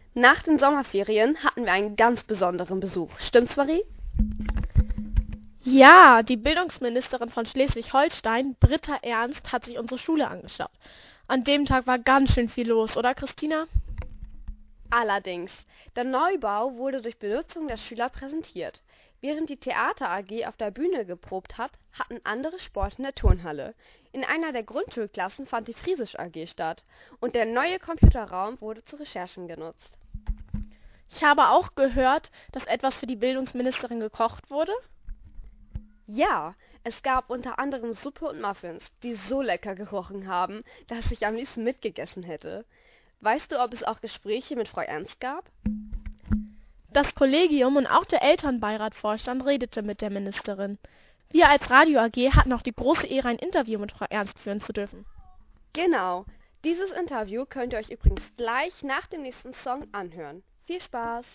Nach den Sommerferien hatten wir einen ganz besonderen Besuch. Stimmt's, Marie? Ja, die Bildungsministerin von Schleswig-Holstein, Britta Ernst, hat sich unsere Schule angeschaut. An dem Tag war ganz schön viel los, oder Christina? Allerdings. Der Neubau wurde durch Benutzung der Schüler präsentiert. Während die Theater AG auf der Bühne geprobt hat, hatten andere Sport in der Turnhalle. In einer der Grundschulklassen fand die Friesisch AG statt und der neue Computerraum wurde zu Recherchen genutzt. Ich habe auch gehört, dass etwas für die Bildungsministerin gekocht wurde. Ja, es gab unter anderem Suppe und Muffins, die so lecker gerochen haben, dass ich am liebsten mitgegessen hätte. Weißt du, ob es auch Gespräche mit Frau Ernst gab? Das Kollegium und auch der Elternbeiratvorstand redete mit der Ministerin. Wir als Radio AG hatten auch die große Ehre, ein Interview mit Frau Ernst führen zu dürfen. Genau. Dieses Interview könnt ihr euch übrigens gleich nach dem nächsten Song anhören. Viel Spaß!